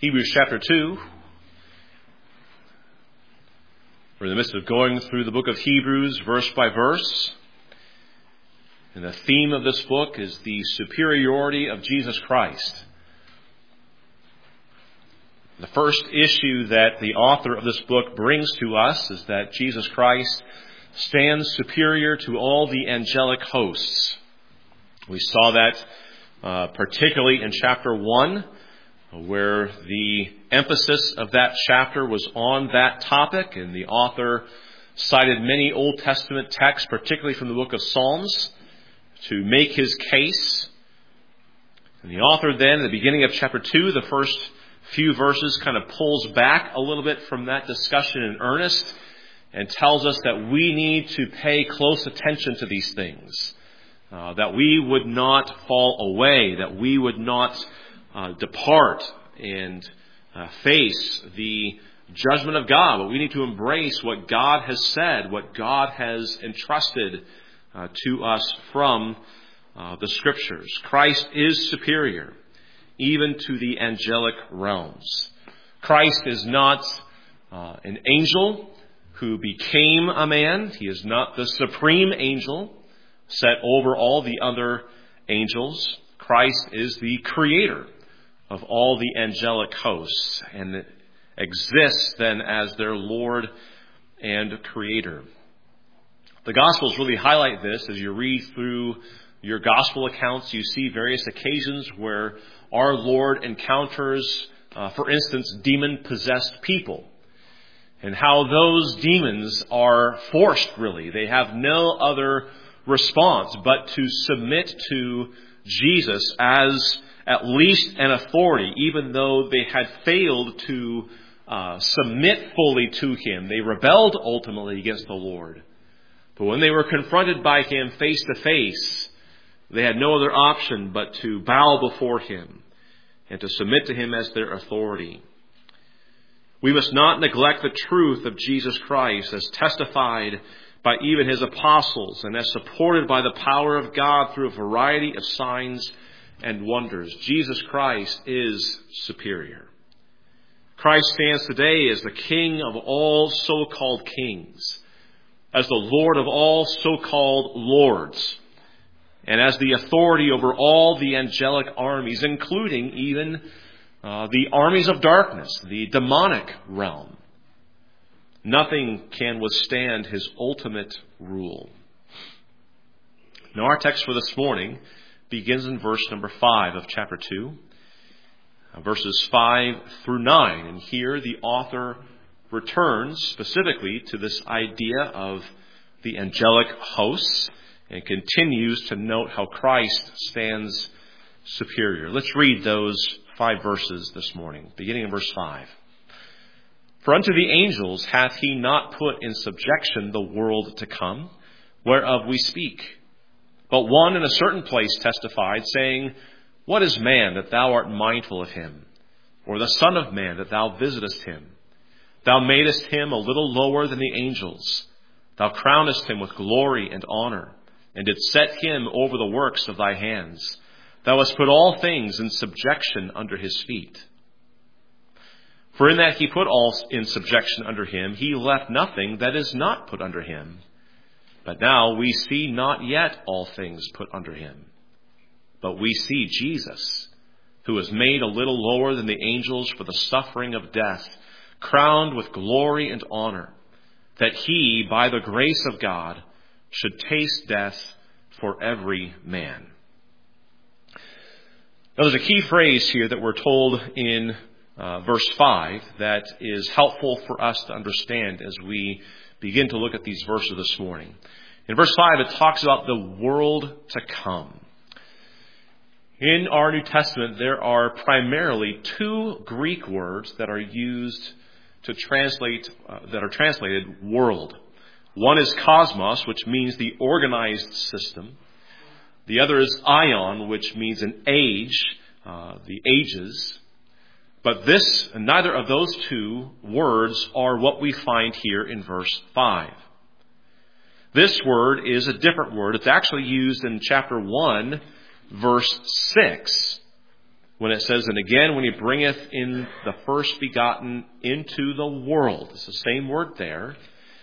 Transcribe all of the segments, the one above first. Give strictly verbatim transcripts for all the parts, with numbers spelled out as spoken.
Hebrews chapter two. We're in the midst of going through the book of Hebrews verse by verse. And the theme of this book is the superiority of Jesus Christ. The first issue that the author of this book brings to us is that Jesus Christ stands superior to all the angelic hosts. We saw that uh, particularly in chapter one, where the emphasis of that chapter was on that topic, and the author cited many Old Testament texts, particularly from the book of Psalms, to make his case. And the author then, at the beginning of chapter two, the first few verses, kind of pulls back a little bit from that discussion in earnest and tells us that we need to pay close attention to these things, uh, that we would not fall away, that we would not Uh, depart and uh, face the judgment of God. But we need to embrace what God has said, what God has entrusted uh, to us from uh, the Scriptures. Christ is superior, even to the angelic realms. Christ is not uh, an angel who became a man. He is not the supreme angel set over all the other angels. Christ is the creator of all the angelic hosts, and exists then as their Lord and Creator. The Gospels really highlight this. As you read through your Gospel accounts, you see various occasions where our Lord encounters, uh, for instance, demon-possessed people, and how those demons are forced, really. They have no other response but to submit to Jesus as at least an authority, even though they had failed to uh, submit fully to him. They rebelled ultimately against the Lord. But when they were confronted by him face to face, they had no other option but to bow before him and to submit to him as their authority. We must not neglect the truth of Jesus Christ as testified by even his apostles and as supported by the power of God through a variety of signs and wonders. Jesus Christ is superior. Christ stands today as the King of all so-called kings, as the Lord of all so-called lords, and as the authority over all the angelic armies, including even uh, the armies of darkness, the demonic realm. Nothing can withstand his ultimate rule. Now, our text for this morning begins in verse number five of chapter two, verses five through nine. And here the author returns specifically to this idea of the angelic hosts and continues to note how Christ stands superior. Let's read those five verses this morning, beginning in verse five. For unto the angels hath he not put in subjection the world to come, whereof we speak. But one in a certain place testified, saying, What is man that thou art mindful of him? Or the son of man that thou visitest him? Thou madest him a little lower than the angels. Thou crownest him with glory and honor, and didst set him over the works of thy hands. Thou hast put all things in subjection under his feet. For in that he put all in subjection under him, he left nothing that is not put under him. But now we see not yet all things put under him. But we see Jesus, who was made a little lower than the angels for the suffering of death, crowned with glory and honor, that he, by the grace of God, should taste death for every man. Now, there's a key phrase here that we're told in uh, verse five that is helpful for us to understand as we begin to look at these verses this morning. In verse five, it talks about the world to come. In our New Testament, there are primarily two Greek words that are used to translate, uh, that are translated world. One is cosmos, which means the organized system. The other is aion, which means an age, uh, the ages. But this, neither of those two words are what we find here in verse five. This word is a different word. It's actually used in chapter one, verse six. when it says, and again, when he bringeth in the first begotten into the world. It's the same word there.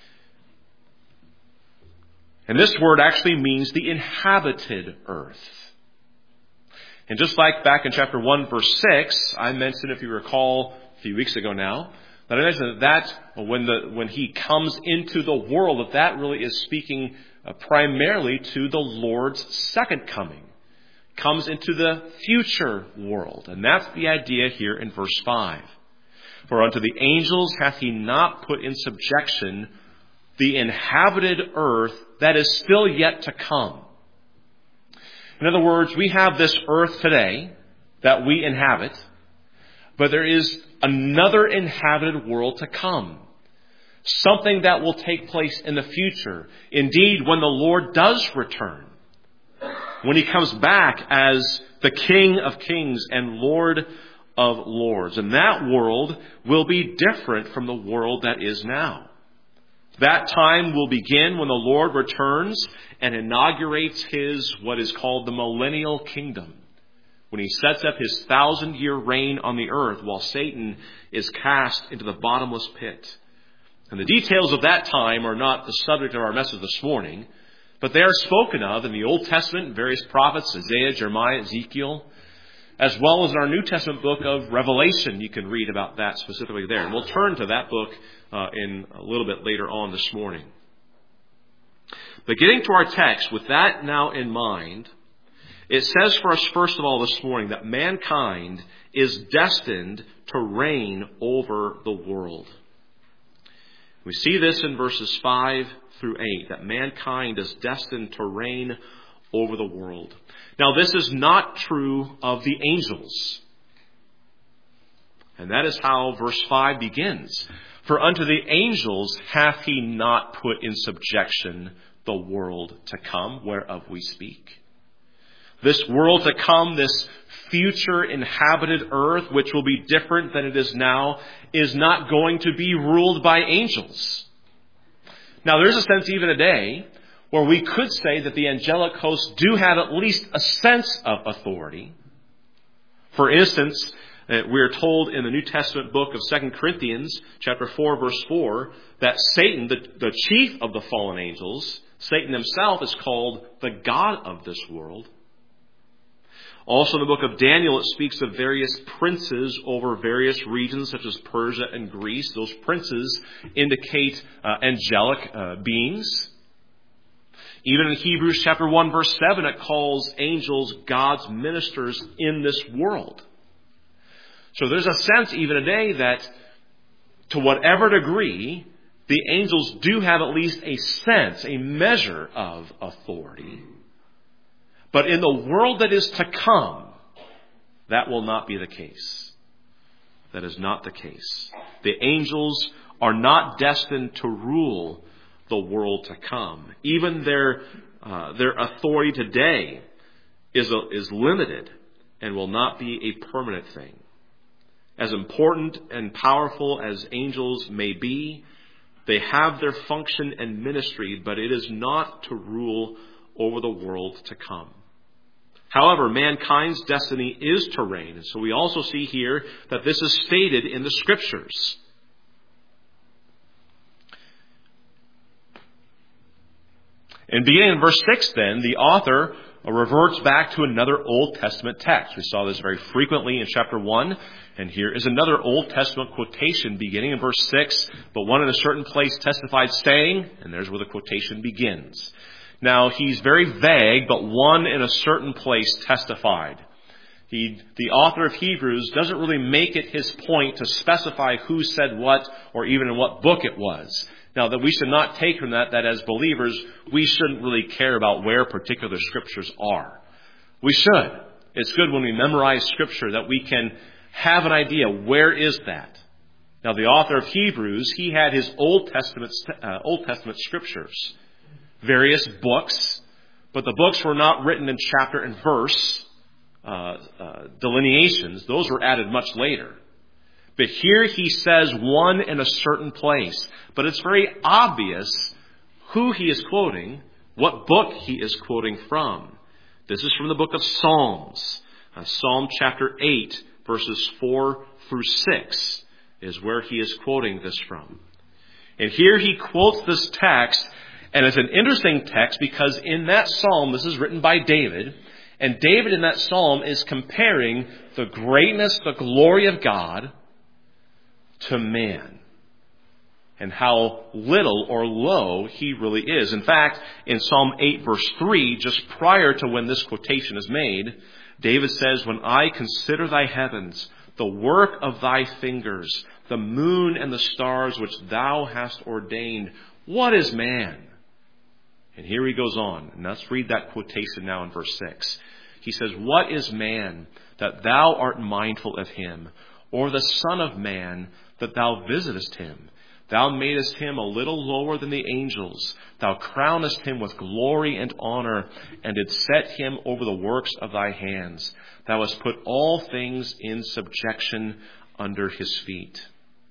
And this word actually means the inhabited earth. And just like back in chapter one, verse six, I mentioned, if you recall, a few weeks ago now, that I mentioned that, that when the when he comes into the world, that that really is speaking uh, primarily to the Lord's second coming. Comes into the future world. And that's the idea here in verse five. For unto the angels hath he not put in subjection the inhabited earth that is still yet to come. In other words, we have this earth today that we inhabit, but there is another inhabited world to come. Something that will take place in the future. Indeed, when the Lord does return. When he comes back as the King of Kings and Lord of Lords. And that world will be different from the world that is now. That time will begin when the Lord returns and inaugurates his, what is called the millennial kingdom. When he sets up his thousand year reign on the earth while Satan is cast into the bottomless pit. And the details of that time are not the subject of our message this morning, but they are spoken of in the Old Testament, various prophets, Isaiah, Jeremiah, Ezekiel, as well as in our New Testament book of Revelation. You can read about that specifically there. And we'll turn to that book uh, in a little bit later on this morning. But getting to our text, with that now in mind, it says for us, first of all, this morning, that mankind is destined to reign over the world. We see this in verses five through eight, that mankind is destined to reign over the world. Now, this is not true of the angels. And that is how verse five begins. For unto the angels hath he not put in subjection the world to come, whereof we speak. This world to come, this future inhabited earth, which will be different than it is now, is not going to be ruled by angels. Now, there's a sense even today where we could say that the angelic hosts do have at least a sense of authority. For instance, we are told in the New Testament book of Second Corinthians, chapter four, verse four, that Satan, the, the chief of the fallen angels, Satan himself is called the God of this world. Also in the book of Daniel, it speaks of various princes over various regions, such as Persia and Greece. Those princes indicate uh, angelic uh, beings. Even in Hebrews chapter one, verse seven, it calls angels God's ministers in this world. So there's a sense even today that to whatever degree, the angels do have at least a sense, a measure of authority. But in the world that is to come, that will not be the case. That is not the case. The angels are not destined to rule the world to come. Even their uh, their authority today is a, is limited and will not be a permanent thing. As important and powerful as angels may be, they have their function and ministry, but it is not to rule over the world to come. However, mankind's destiny is to reign. And so we also see here that this is stated in the Scriptures. And beginning in verse six then, the author reverts back to another Old Testament text. We saw this very frequently in chapter one. And here is another Old Testament quotation beginning in verse six. But one in a certain place testified saying, and there's where the quotation begins. Now, he's very vague, but one in a certain place testified. He, the author of Hebrews doesn't really make it his point to specify who said what or even in what book it was. Now, that we should not take from that that as believers, we shouldn't really care about where particular scriptures are. We should. It's good when we memorize scripture that we can have an idea, where is that? Now, the author of Hebrews, he had his Old Testament, uh, Old Testament scriptures. Various books, but the books were not written in chapter and verse uh, uh, delineations. Those were added much later. But here he says one in a certain place. But it's very obvious who he is quoting, what book he is quoting from. This is from the book of Psalms. Uh, Psalm chapter eight, verses four through six is where he is quoting this from. And here he quotes this text, and it's an interesting text because in that psalm, this is written by David, and David in that psalm is comparing the greatness, the glory of God to man, and how little or low he really is. In fact, in Psalm eight, verse three, just prior to when this quotation is made, David says, "When I consider thy heavens, the work of thy fingers, the moon and the stars which thou hast ordained, what is man?" And here he goes on. And let's read that quotation now in verse six. He says, "What is man that thou art mindful of him, or the son of man that thou visitest him? Thou madest him a little lower than the angels. Thou crownest him with glory and honor, and didst set him over the works of thy hands. Thou hast put all things in subjection under his feet."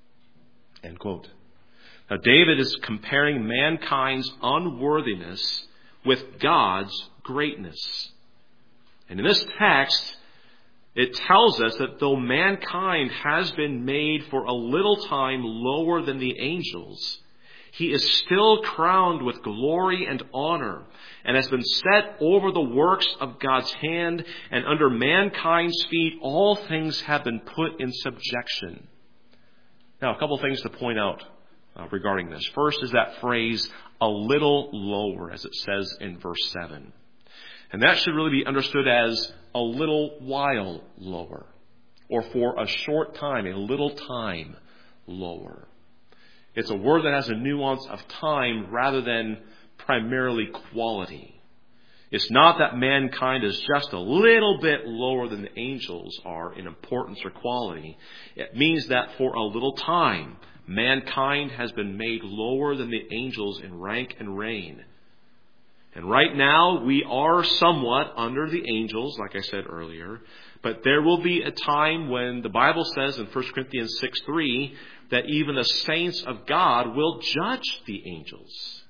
End quote. Now David is comparing mankind's unworthiness with God's greatness. And in this text, it tells us that though mankind has been made for a little time lower than the angels, he is still crowned with glory and honor and has been set over the works of God's hand, and under mankind's feet all things have been put in subjection. Now, a couple of things to point out uh, regarding this. First is that phrase, "a little lower," as it says in verse seven. And that should really be understood as a little while lower, or for a short time, a little time lower. It's a word that has a nuance of time rather than primarily quality. It's not that mankind is just a little bit lower than the angels are in importance or quality. It means that for a little time, mankind has been made lower than the angels in rank and reign. And right now, we are somewhat under the angels, like I said earlier. But there will be a time when the Bible says in First Corinthians six three that even the saints of God will judge the angels.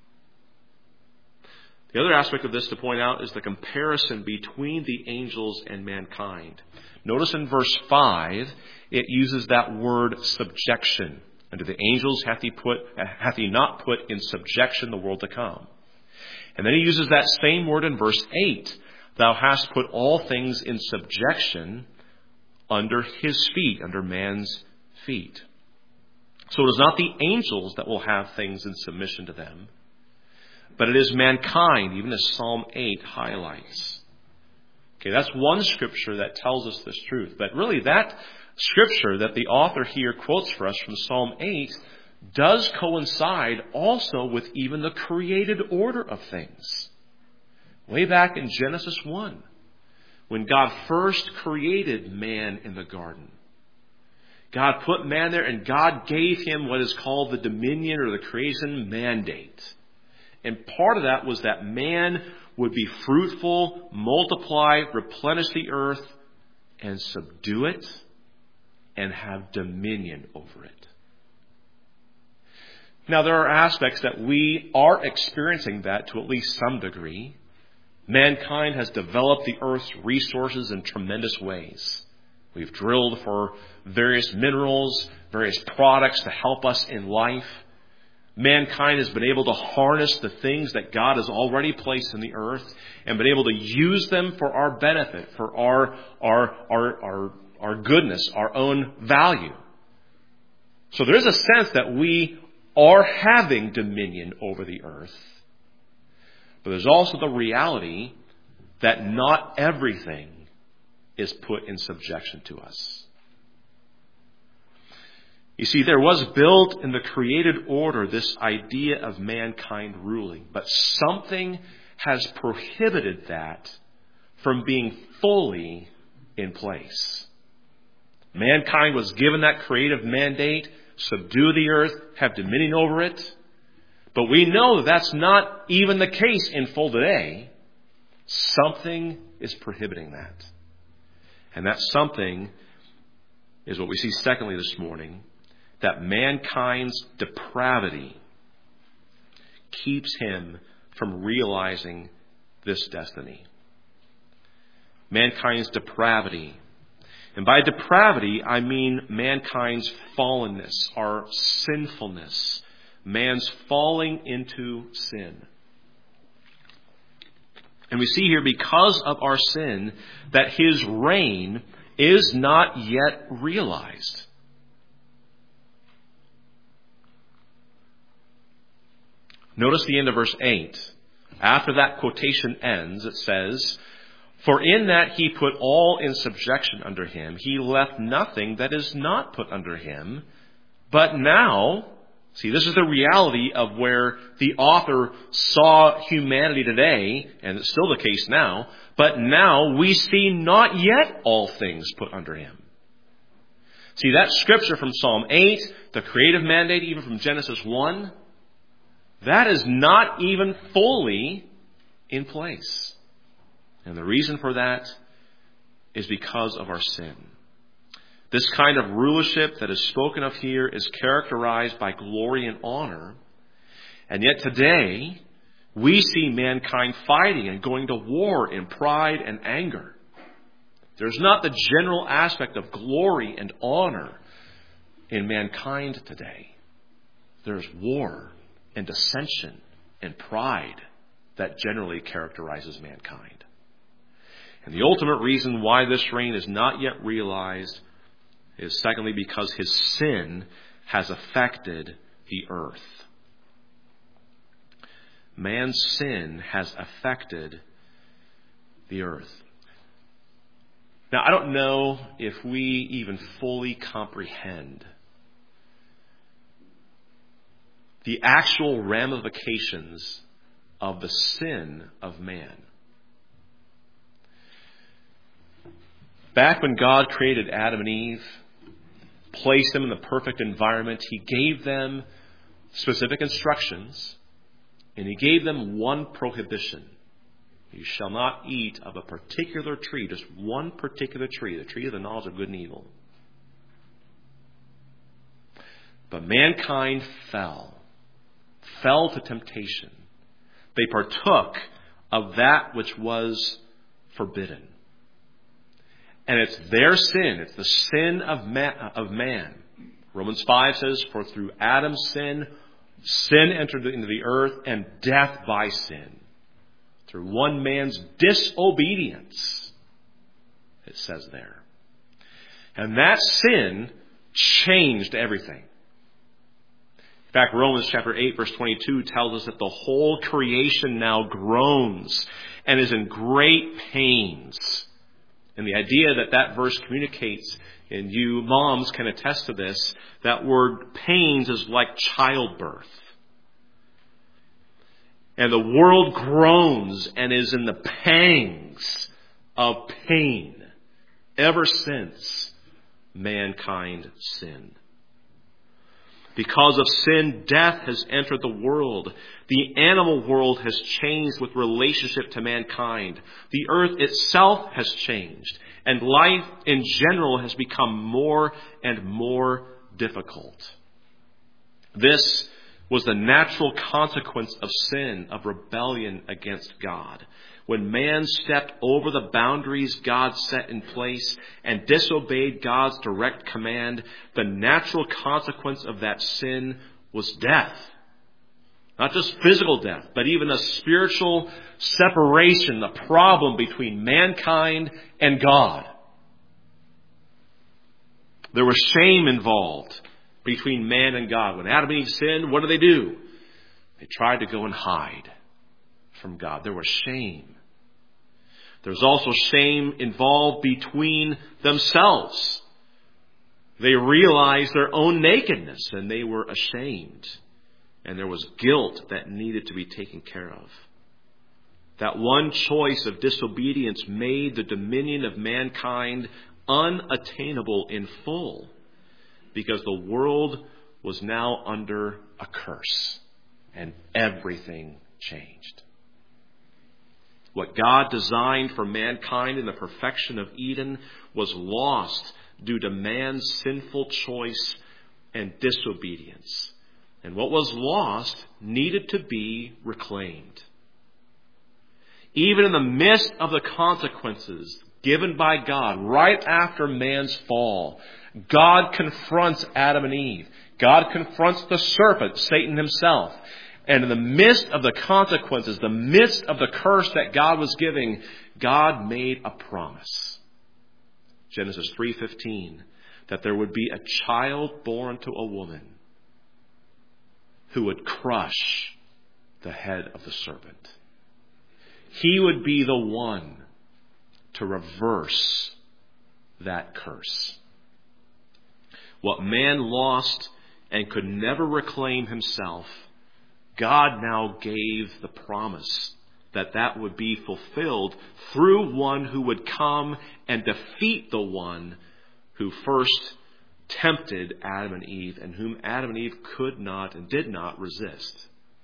The other aspect of this to point out is the comparison between the angels and mankind. Notice in verse five, it uses that word subjection. Unto the angels hath he put, hath he not put in subjection the world to come. And then he uses that same word in verse eight. Thou hast put all things in subjection under his feet, under man's feet. So it is not the angels that will have things in submission to them, but it is mankind, even as Psalm eight highlights. Okay, that's one scripture that tells us this truth. But really that scripture that the author here quotes for us from Psalm eight does coincide also with even the created order of things. Way back in Genesis one, when God first created man in the garden, God put man there and God gave him what is called the dominion or the creation mandate. And part of that was that man would be fruitful, multiply, replenish the earth, and subdue it and have dominion over it. Now, there are aspects that we are experiencing that to at least some degree. Mankind has developed the earth's resources in tremendous ways. We've drilled for various minerals, various products to help us in life. Mankind has been able to harness the things that God has already placed in the earth and been able to use them for our benefit, for our, our, our, our, our goodness, our own value. So there is a sense that we are having dominion over the earth. But there's also the reality that not everything is put in subjection to us. You see, there was built in the created order this idea of mankind ruling, but something has prohibited that from being fully in place. Mankind was given that creative mandate, subdue the earth, have dominion over it. But we know that that's not even the case in full today. Something is prohibiting that. And that something is what we see secondly this morning, that mankind's depravity keeps him from realizing this destiny. mankind's depravity. And by depravity, I mean mankind's fallenness, our sinfulness, man's falling into sin. And we see here, because of our sin, that his reign is not yet realized. Notice the end of verse eight. After that quotation ends, it says, "For in that he put all in subjection under him, he left nothing that is not put under him. But now," see, this is the reality of where the author saw humanity today, and it's still the case now, "but now we see not yet all things put under him." See, that scripture from Psalm eight, the creative mandate even from Genesis one, that is not even fully in place. And the reason for that is because of our sin. This kind of rulership that is spoken of here is characterized by glory and honor. And yet today, we see mankind fighting and going to war in pride and anger. There's not the general aspect of glory and honor in mankind today. There's war and dissension and pride that generally characterizes mankind. And the ultimate reason why this reign is not yet realized is secondly because his sin has affected the earth. Man's sin has affected the earth. Now, I don't know if we even fully comprehend the actual ramifications of the sin of man. Back when God created Adam and Eve, placed them in the perfect environment, he gave them specific instructions, and he gave them one prohibition. You shall not eat of a particular tree, just one particular tree, the tree of the knowledge of good and evil. But mankind fell. fell to temptation. They partook of that which was forbidden. And it's their sin. It's the sin of man. Of man. Romans five says, "For through Adam's sin, sin entered into the earth, and death by sin. Through one man's disobedience," it says there. And that sin changed everything. In fact, Romans chapter eight, verse twenty-two tells us that the whole creation now groans and is in great pains. And the idea that that verse communicates, and you moms can attest to this, that word pains is like childbirth. And the world groans and is in the pangs of pain ever since mankind sinned. Because of sin, death has entered the world. The animal world has changed with relationship to mankind. The earth itself has changed. And life in general has become more and more difficult. This was the natural consequence of sin, of rebellion against God. When man stepped over the boundaries God set in place and disobeyed God's direct command, the natural consequence of that sin was death. Not just physical death, but even a spiritual separation, the problem between mankind and God. There was shame involved between man and God. When Adam and Eve sinned, what did they do? They tried to go and hide from God. There was shame. There's also shame involved between themselves. They realized their own nakedness and they were ashamed. And there was guilt that needed to be taken care of. That one choice of disobedience made the dominion of mankind unattainable in full, because the world was now under a curse and everything changed. What God designed for mankind in the perfection of Eden was lost due to man's sinful choice and disobedience. And what was lost needed to be reclaimed. Even in the midst of the consequences, given by God right after man's fall. God confronts Adam and Eve. God confronts the serpent, Satan himself. And in the midst of the consequences, the midst of the curse that God was giving, God made a promise. Genesis three fifteen, that there would be a child born to a woman who would crush the head of the serpent. He would be the one to reverse that curse. What man lost and could never reclaim himself, God now gave the promise that that would be fulfilled through one who would come and defeat the one who first tempted Adam and Eve and whom Adam and Eve could not and did not resist.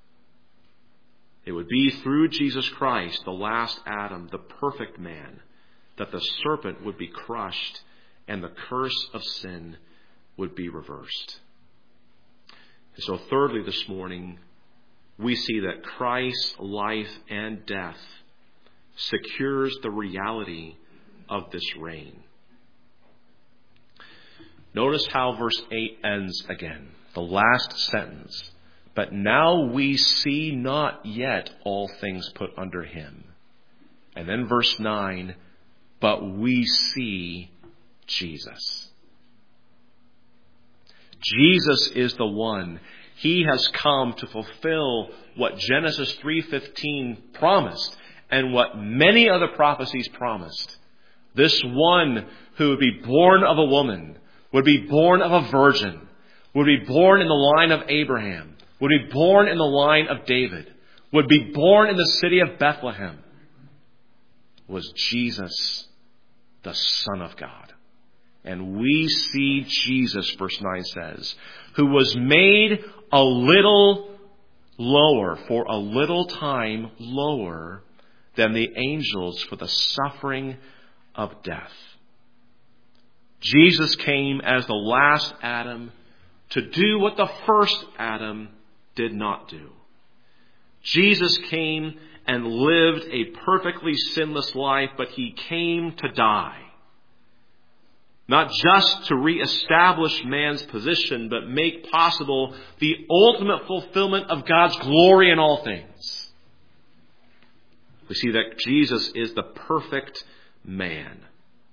It would be through Jesus Christ, the last Adam, the perfect man, that the serpent would be crushed and the curse of sin would be reversed. And so thirdly this morning, we see that Christ's life and death secures the reality of this reign. Notice how verse eight ends again, the last sentence. But now we see not yet all things put under him. And then verse nine, but we see Jesus. Jesus is the one. He has come to fulfill what Genesis three fifteen promised and what many other prophecies promised. This one who would be born of a woman, would be born of a virgin, would be born in the line of Abraham, would be born in the line of David, would be born in the city of Bethlehem, was Jesus, the Son of God. And we see Jesus, verse nine says, who was made a little lower, for a little time lower than the angels for the suffering of death. Jesus came as the last Adam to do what the first Adam did not do. Jesus came and lived a perfectly sinless life, but he came to die. Not just to reestablish man's position, but make possible the ultimate fulfillment of God's glory in all things. We see that Jesus is the perfect man.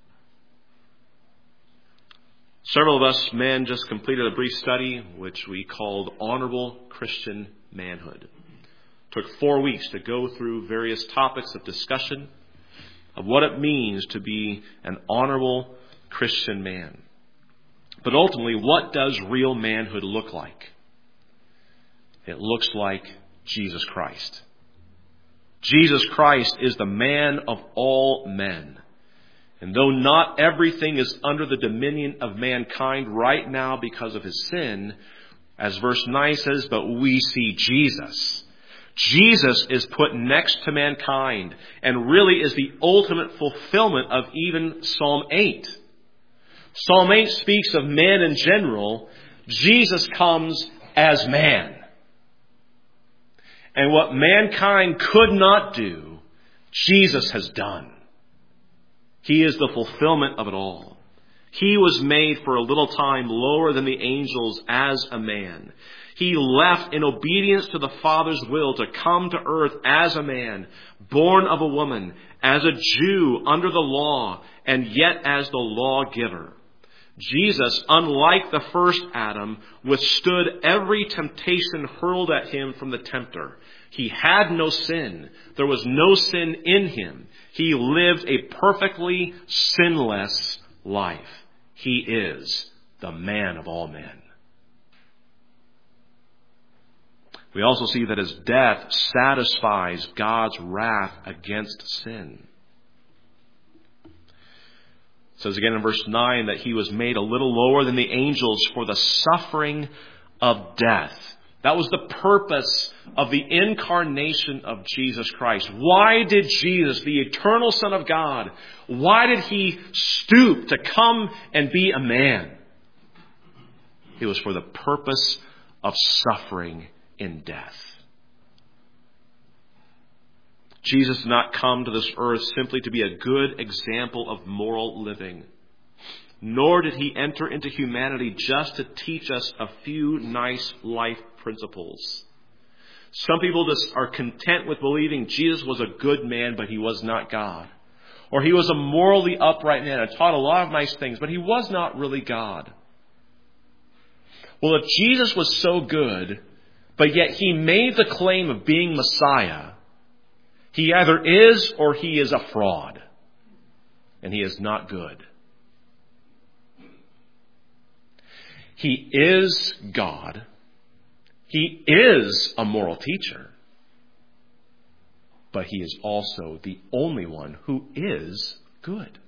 Several of us men just completed a brief study which we called Honorable Christian Manhood. It took four weeks to go through various topics of discussion of what it means to be an honorable Christian man. But ultimately, what does real manhood look like? It looks like Jesus Christ. Jesus Christ is the man of all men. And though not everything is under the dominion of mankind right now because of his sin, as verse nine says, but we see Jesus. Jesus is put next to mankind and really is the ultimate fulfillment of even Psalm eight. Psalm eight speaks of man in general. Jesus comes as man. And what mankind could not do, Jesus has done. He is the fulfillment of it all. He was made for a little time lower than the angels as a man. He left in obedience to the Father's will to come to earth as a man, born of a woman, as a Jew under the law, and yet as the lawgiver. Jesus, unlike the first Adam, withstood every temptation hurled at him from the tempter. He had no sin. There was no sin in him. He lived a perfectly sinless life. He is the man of all men. We also see that his death satisfies God's wrath against sin. It says again in verse nine that he was made a little lower than the angels for the suffering of death. That was the purpose of the incarnation of Jesus Christ. Why did Jesus, the eternal Son of God, why did he stoop to come and be a man? It was for the purpose of suffering in death. Jesus did not come to this earth simply to be a good example of moral living. Nor did he enter into humanity just to teach us a few nice life principles. Some people just are content with believing Jesus was a good man, but he was not God. Or he was a morally upright man and taught a lot of nice things, but he was not really God. Well, if Jesus was so good, but yet he made the claim of being Messiah, he either is or he is a fraud. And he is not good. He is God. He is a moral teacher. But he is also the only one who is good.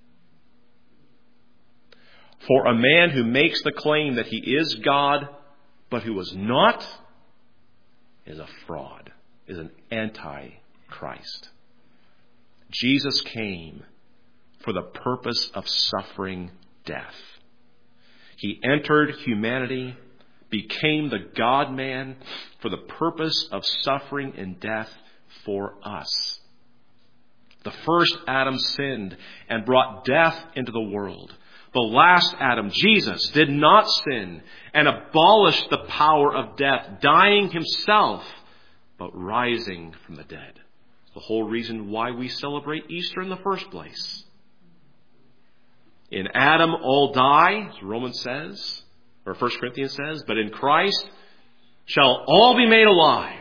For a man who makes the claim that he is God, but who is not, is a fraud, is an anti-Christ. Jesus came for the purpose of suffering death. He entered humanity, became the God-man for the purpose of suffering and death for us. The first Adam sinned and brought death into the world. The last Adam, Jesus, did not sin and abolished the power of death, dying himself, but rising from the dead. The whole reason why we celebrate Easter in the first place. In Adam all die, as Romans says, or First Corinthians says, but in Christ shall all be made alive.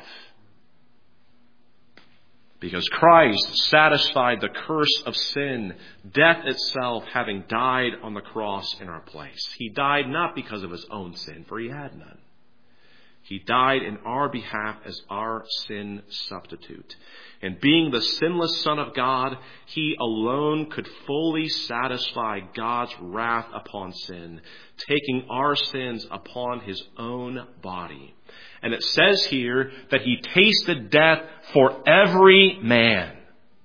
Because Christ satisfied the curse of sin, death itself, having died on the cross in our place. He died not because of his own sin, for he had none. He died in our behalf as our sin substitute. And being the sinless Son of God, he alone could fully satisfy God's wrath upon sin, taking our sins upon his own body. And it says here that he tasted death for every man.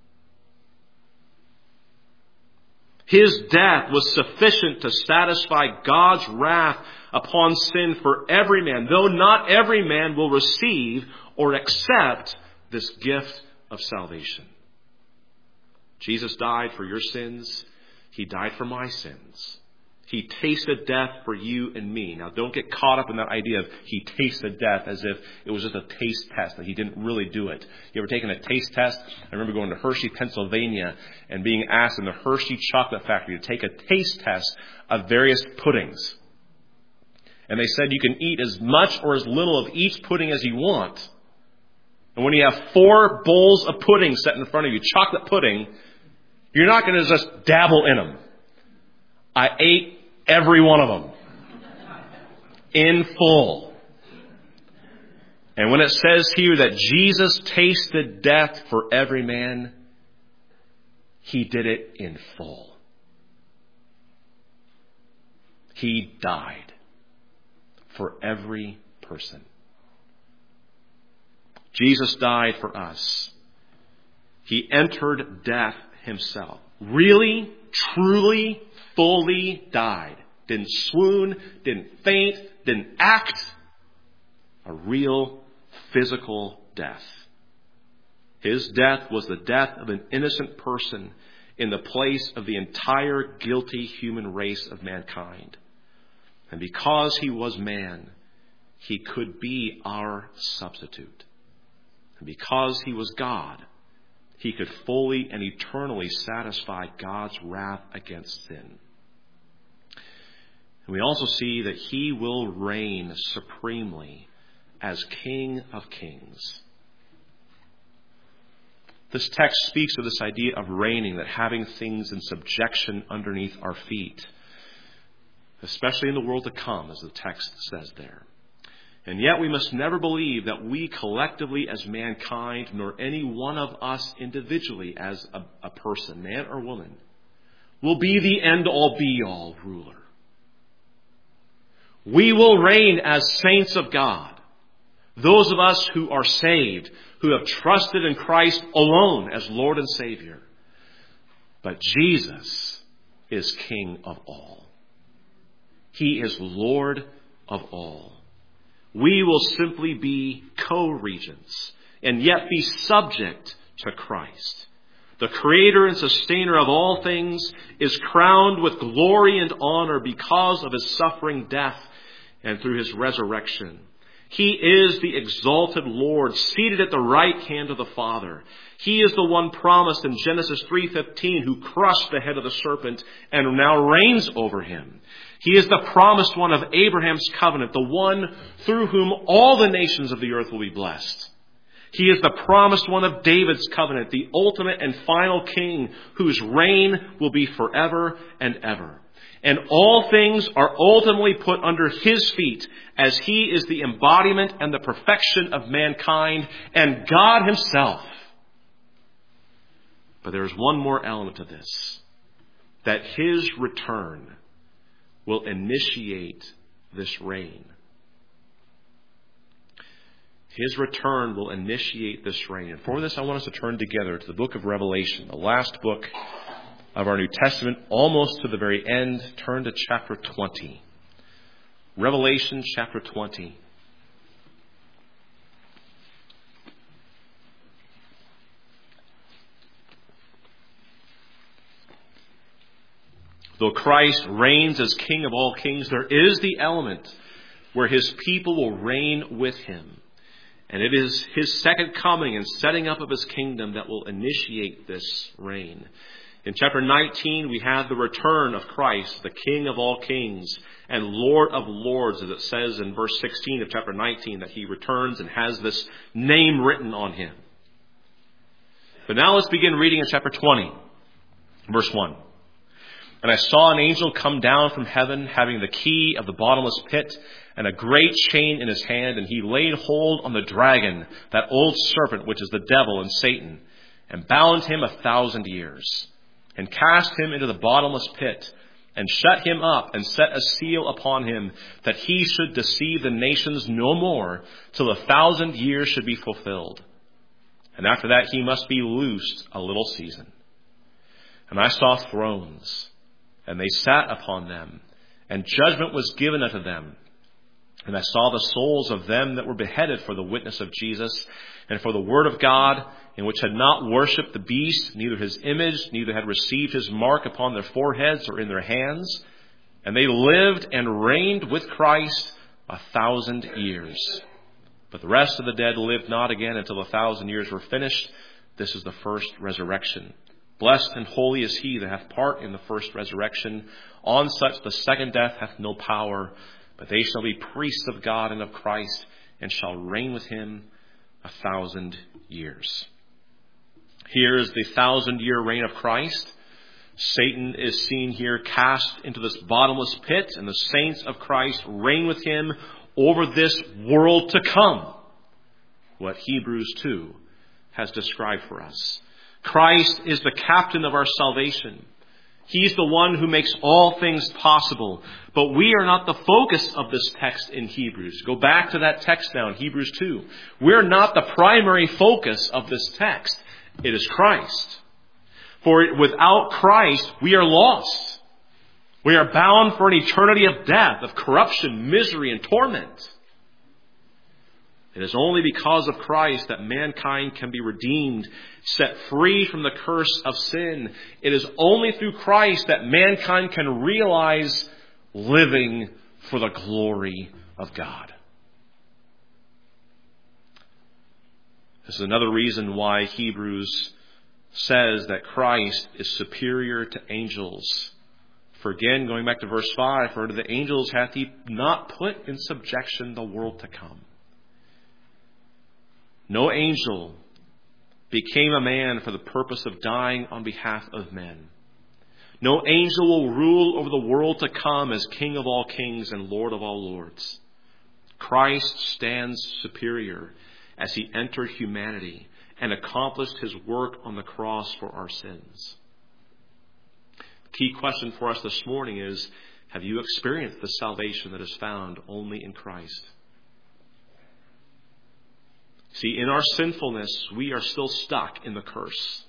His death was sufficient to satisfy God's wrath upon sin for every man, though not every man will receive or accept this gift of salvation. Jesus died for your sins. He died for my sins. He tasted death for you and me. Now, don't get caught up in that idea of he tasted death as if it was just a taste test, that he didn't really do it. You ever taken a taste test? I remember going to Hershey, Pennsylvania, and being asked in the Hershey Chocolate Factory to take a taste test of various puddings. And they said you can eat as much or as little of each pudding as you want. And when you have four bowls of pudding set in front of you, chocolate pudding, you're not going to just dabble in them. I ate every one of them in full. And when it says here that Jesus tasted death for every man, he did it in full. He died for every person. Jesus died for us. He entered death himself. Really, truly, fully died. Didn't swoon, didn't faint, didn't act. A real physical death. His death was the death of an innocent person in the place of the entire guilty human race of mankind. And because he was man, he could be our substitute. And because he was God, he could fully and eternally satisfy God's wrath against sin. And we also see that he will reign supremely as King of Kings. This text speaks of this idea of reigning, that having things in subjection underneath our feet, especially in the world to come, as the text says there. And yet we must never believe that we collectively as mankind, nor any one of us individually as a, a person, man or woman, will be the end-all be-all ruler. We will reign as saints of God. Those of us who are saved, who have trusted in Christ alone as Lord and Savior. But Jesus is King of all. He is Lord of all. We will simply be co-regents and yet be subject to Christ. The creator and sustainer of all things is crowned with glory and honor because of his suffering death and through his resurrection. He is the exalted Lord, seated at the right hand of the Father. He is the one promised in Genesis three fifteen, who crushed the head of the serpent and now reigns over him. He is the promised one of Abraham's covenant, the one through whom all the nations of the earth will be blessed. He is the promised one of David's covenant, the ultimate and final king whose reign will be forever and ever. And all things are ultimately put under his feet, as he is the embodiment and the perfection of mankind and God himself. But there is one more element to this, that his return will initiate this reign. His return will initiate this reign. And for this, I want us to turn together to the book of Revelation, the last book of our New Testament, almost to the very end. Turn to chapter twenty. Revelation chapter twenty. Though Christ reigns as King of all kings, there is the element where his people will reign with him. And it is his second coming and setting up of his kingdom that will initiate this reign. In chapter nineteen, we have the return of Christ, the King of all kings and Lord of lords, as it says in verse sixteen of chapter nineteen, that he returns and has this name written on him. But now let's begin reading in chapter twenty, verse one. And I saw an angel come down from heaven, having the key of the bottomless pit and a great chain in his hand, and he laid hold on the dragon, that old serpent, which is the devil and Satan, and bound him a thousand years, and cast him into the bottomless pit, and shut him up, and set a seal upon him, that he should deceive the nations no more, till a thousand years should be fulfilled. And after that he must be loosed a little season. And I saw thrones, and they sat upon them, and judgment was given unto them. And I saw the souls of them that were beheaded for the witness of Jesus and for the word of God, and which had not worshipped the beast, neither his image, neither had received his mark upon their foreheads or in their hands. And they lived and reigned with Christ a thousand years. But the rest of the dead lived not again until a thousand years were finished. This is the first resurrection. Blessed and holy is he that hath part in the first resurrection. On such the second death hath no power, but they shall be priests of God and of Christ, and shall reign with him a thousand years. Here is the thousand-year reign of Christ. Satan is seen here cast into this bottomless pit, and the saints of Christ reign with him over this world to come. What Hebrews two has described for us. Christ is the captain of our salvation. He's the one who makes all things possible. But we are not the focus of this text in Hebrews. Go back to that text now in Hebrews two. We're not the primary focus of this text. It is Christ. For without Christ, we are lost. We are bound for an eternity of death, of corruption, misery, and torment. It is only because of Christ that mankind can be redeemed, set free from the curse of sin. It is only through Christ that mankind can realize living for the glory of God. This is another reason why Hebrews says that Christ is superior to angels. For again, going back to verse five, for to the angels hath he not put in subjection the world to come. No angel became a man for the purpose of dying on behalf of men. No angel will rule over the world to come as King of all kings and Lord of all lords. Christ stands superior as he entered humanity and accomplished his work on the cross for our sins. The key question for us this morning is, have you experienced the salvation that is found only in Christ? See, in our sinfulness, we are still stuck in the curse.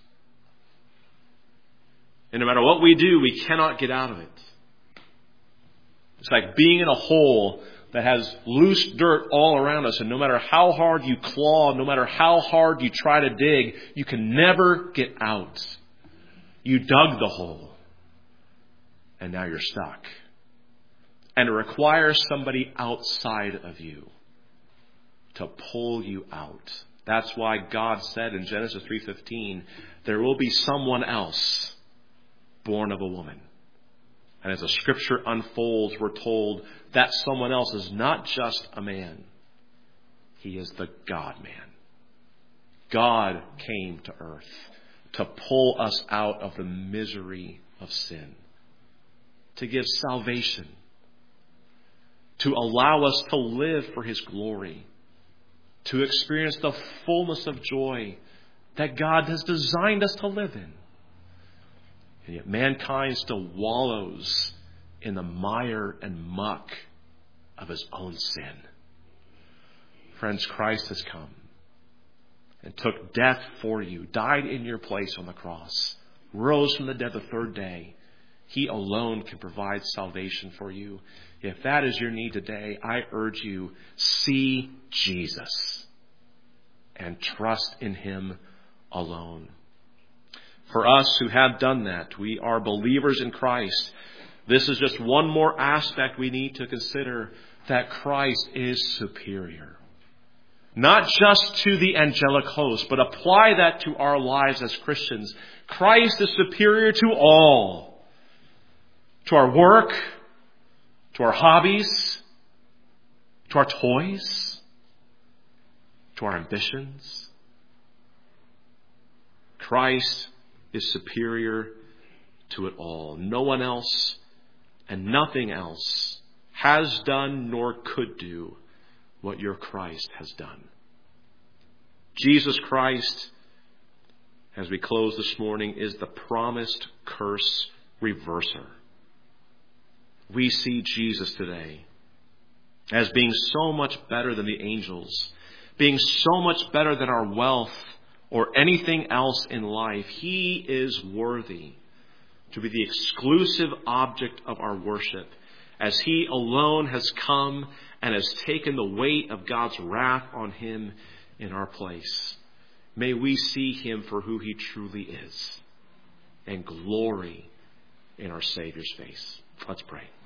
And no matter what we do, we cannot get out of it. It's like being in a hole that has loose dirt all around us. And no matter how hard you claw, no matter how hard you try to dig, you can never get out. You dug the hole. And now you're stuck. And it requires somebody outside of you to pull you out. That's why God said in Genesis three fifteen, there will be someone else born of a woman. And as the scripture unfolds, we're told that someone else is not just a man. He is the God-man. God came to earth to pull us out of the misery of sin, to give salvation, to allow us to live for His glory, to experience the fullness of joy that God has designed us to live in. And yet mankind still wallows in the mire and muck of his own sin. Friends, Christ has come and took death for you, died in your place on the cross, rose from the dead the third day. He alone can provide salvation for you. If that is your need today, I urge you, see Jesus and trust in Him alone. For us who have done that, we are believers in Christ. This is just one more aspect we need to consider, that Christ is superior. Not just to the angelic host, but apply that to our lives as Christians. Christ is superior to all. To our work, to our hobbies, to our toys, to our ambitions. Christ is superior to it all. No one else and nothing else has done nor could do what your Christ has done. Jesus Christ, as we close this morning, is the promised curse reverser. We see Jesus today as being so much better than the angels, being so much better than our wealth or anything else in life. He is worthy to be the exclusive object of our worship, as He alone has come and has taken the weight of God's wrath on Him in our place. May we see Him for who He truly is and glory in our Savior's face. Let's pray.